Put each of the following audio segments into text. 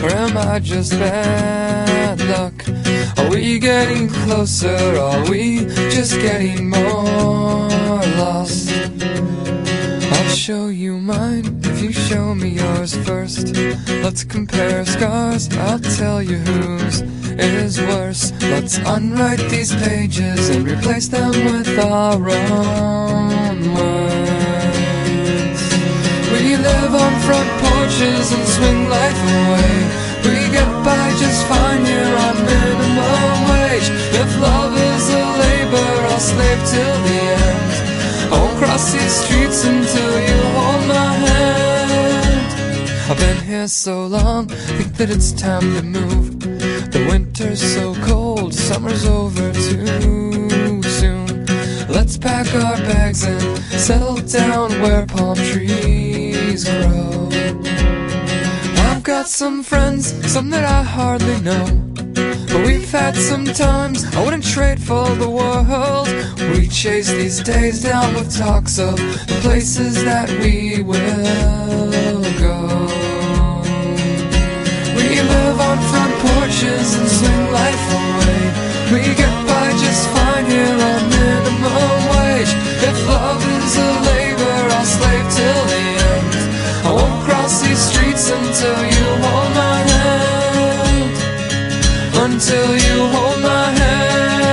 Or am I just bad luck? Are we getting closer? Are we just getting more lost? I'll show you mine if you show me yours first. Let's compare scars, I'll tell you whose is worse. Let's unwrite these pages and replace them with our own words. We live on front porches and swing life away. We get by just fine here on minimum wage. If love is a labor, I'll slave till the end. I won't cross these streets until you hold my hand. I've been here so long, think that it's time to move. The winter's so cold, summer's over too soon. Let's pack our bags and settle down where palm trees grow. I've got some friends, some that I hardly know, but we've had some times I wouldn't trade for the world. We chase these days down with talks of the places that we will go. We live on front porches and swing life away. We get by just fine here on minimum wage. If love is a labor, I'll slave till the end. I won't cross these streets until you hold my hand. Until you hold my hand.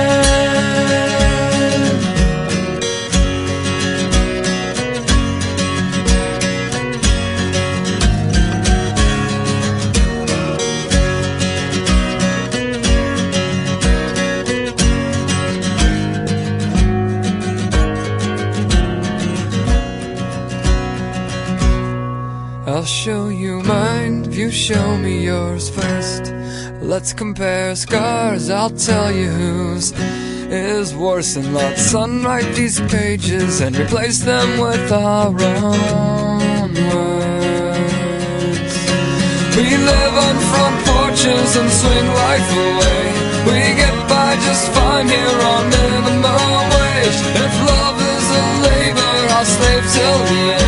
I'll show you mine if you show me yours first. Let's compare scars, I'll tell you whose is worse. And let's unwrite these pages and replace them with our own words. We live on front porches and swing life away. We get by just fine here on minimum wage. If love is a labor, I'll slave till the end.